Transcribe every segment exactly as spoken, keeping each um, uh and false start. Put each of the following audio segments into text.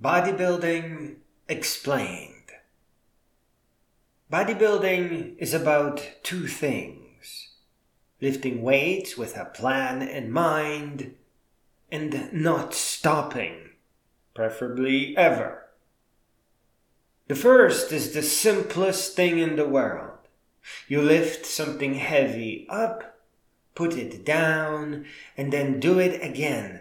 Bodybuilding Explained. Bodybuilding is about two things: lifting weights with a plan in mind and not stopping, preferably ever. The first is the simplest thing in the world. You lift something heavy up, put it down, and then do it again.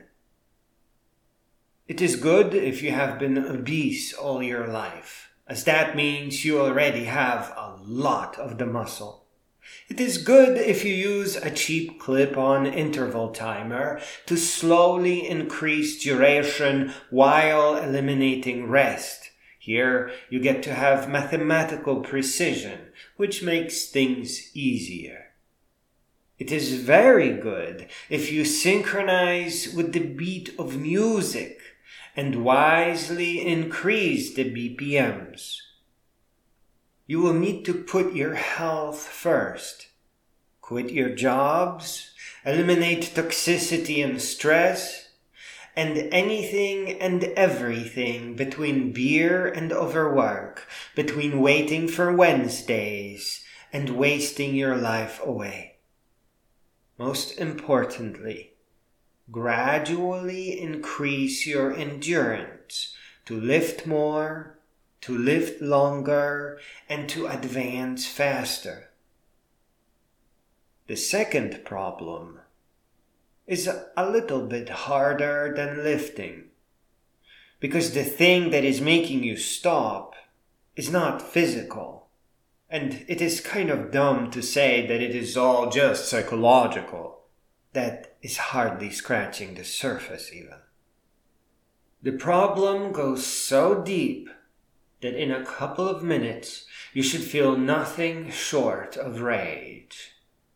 It is good if you have been obese all your life, as that means you already have a lot of the muscle. It is good if you use a cheap clip-on interval timer to slowly increase duration while eliminating rest. Here you get to have mathematical precision, which makes things easier. It is very good if you synchronize with the beat of music and wisely increase the B P Ms. You will need to put your health first. Quit your jobs, eliminate toxicity and stress, and anything and everything between beer and overwork, between waiting for Wednesdays and wasting your life away. Most importantly, gradually increase your endurance to lift more, to lift longer, and to advance faster. The second problem is a little bit harder than lifting, because the thing that is making you stop is not physical, and it is kind of dumb to say that it is all just psychological. That is hardly scratching the surface even. The problem goes so deep that in a couple of minutes you should feel nothing short of rage.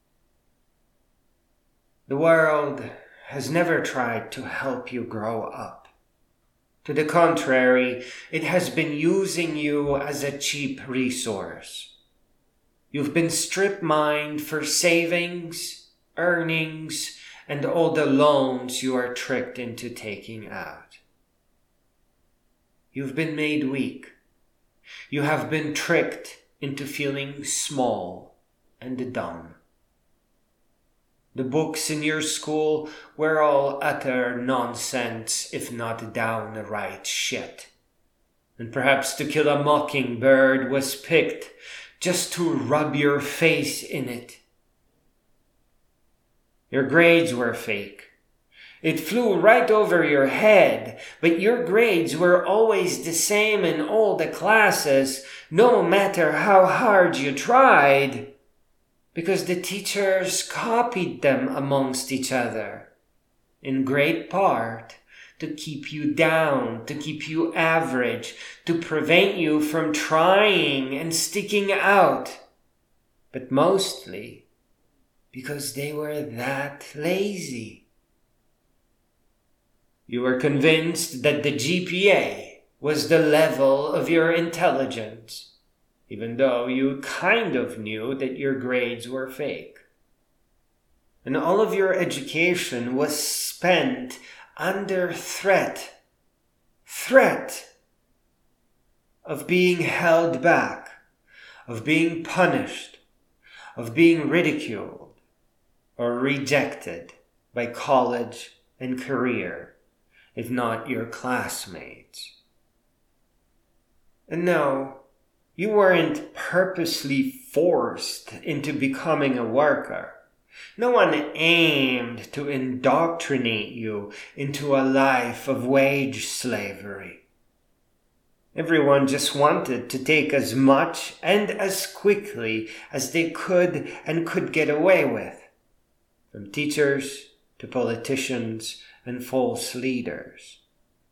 The world has never tried to help you grow up. To the contrary, it has been using you as a cheap resource. You've been strip-mined for savings, earnings, and all the loans you are tricked into taking out. You've been made weak. You have been tricked into feeling small and dumb. The books in your school were all utter nonsense, if not downright shit. And perhaps To Kill a Mockingbird was picked just to rub your face in it. Your grades were fake. It flew right over your head, but your grades were always the same in all the classes, no matter how hard you tried, because the teachers copied them amongst each other, in great part to keep you down, to keep you average, to prevent you from trying and sticking out, but mostly because they were that lazy. You were convinced that the G P A was the level of your intelligence, even though you kind of knew that your grades were fake. And all of your education was spent under threat, threat of being held back, of being punished, of being ridiculed, or rejected by college and career, if not your classmates. And no, you weren't purposely forced into becoming a worker. No one aimed to indoctrinate you into a life of wage slavery. Everyone just wanted to take as much and as quickly as they could and could get away with. From teachers to politicians and false leaders.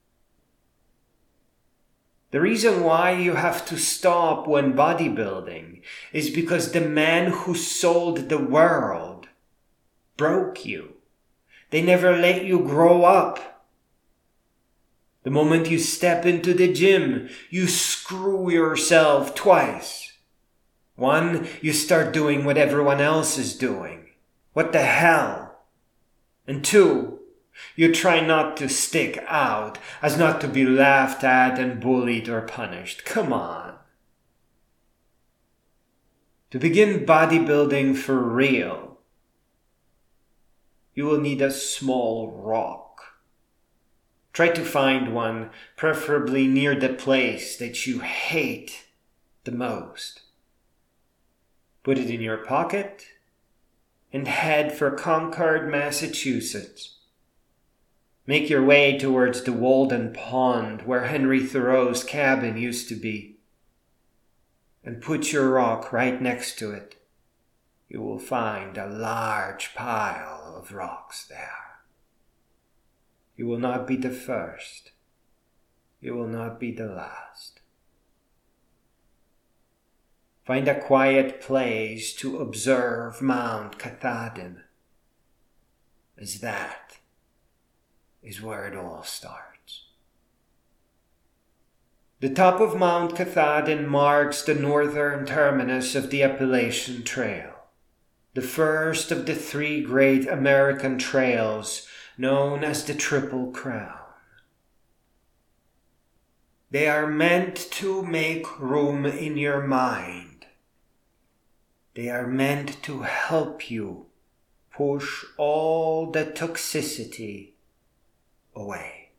The reason why you have to stop when bodybuilding is because the man who sold the world broke you. They never let you grow up. The moment you step into the gym, you screw yourself twice. One, you start doing what everyone else is doing. What the hell? And two, You try not to stick out, as not to be laughed at and bullied or punished. Come on. To begin bodybuilding for real, you will need a small rock. Try to find one, preferably near the place that you hate the most. Put it in your pocket and head for Concord, Massachusetts. Make your way towards the Walden Pond where Henry Thoreau's cabin used to be, and put your rock right next to it. You will find a large pile of rocks there. You will not be the first. You will not be the last. Find a quiet place to observe Mount Katahdin, as that is where it all starts. The top of Mount Katahdin marks the northern terminus of the Appalachian Trail, the first of the three great American trails known as the Triple Crown. They are meant to make room in your mind. They are meant to help you push all the toxicity away.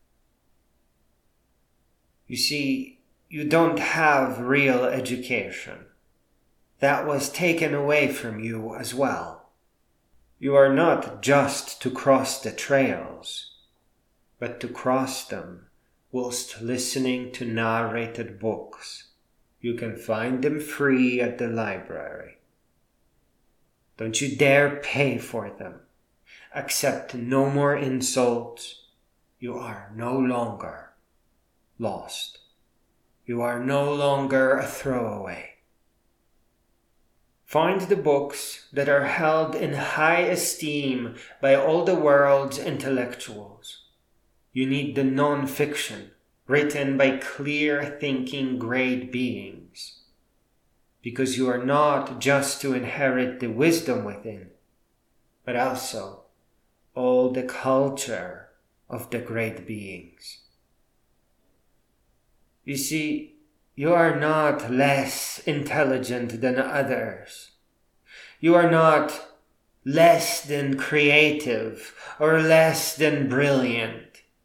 You see, you don't have real education. That was taken away from you as well. You are not just to cross the trails, but to cross them whilst listening to narrated books. You can find them free at the library. Don't you dare pay for them. Accept no more insults. You are no longer lost. You are no longer a throwaway. Find the books that are held in high esteem by all the world's intellectuals. You need the non-fiction written by clear-thinking great beings, because you are not just to inherit the wisdom within, but also all the culture of the great beings. You see, you are not less intelligent than others. You are not less than creative or less than brilliant.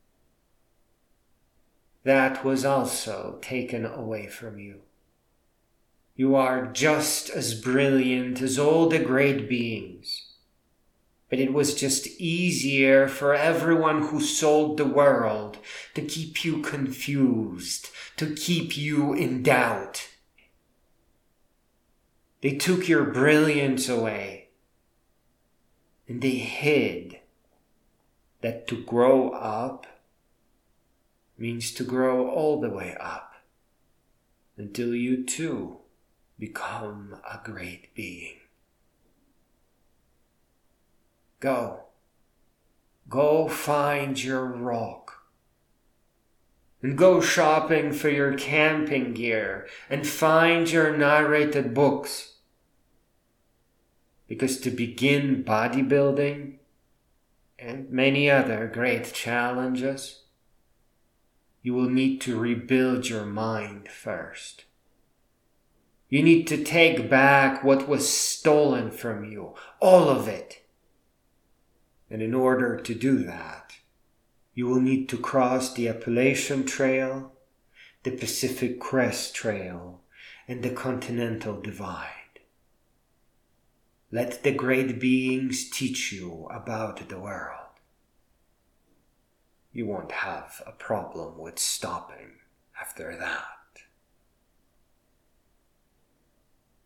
That was also taken away from you. You are just as brilliant as all the great beings. But it was just easier for everyone who sold the world to keep you confused, to keep you in doubt. They took your brilliance away, and they hid that to grow up means to grow all the way up until you too become a great being. Go. Go find your rock. And go shopping for your camping gear and find your narrated books. Because to begin bodybuilding and many other great challenges, you will need to rebuild your mind first. You need to take back what was stolen from you, all of it. And in order to do that, you will need to cross the Appalachian Trail, the Pacific Crest Trail, and the Continental Divide. Let the great beings teach you about the world. You won't have a problem with stopping after that.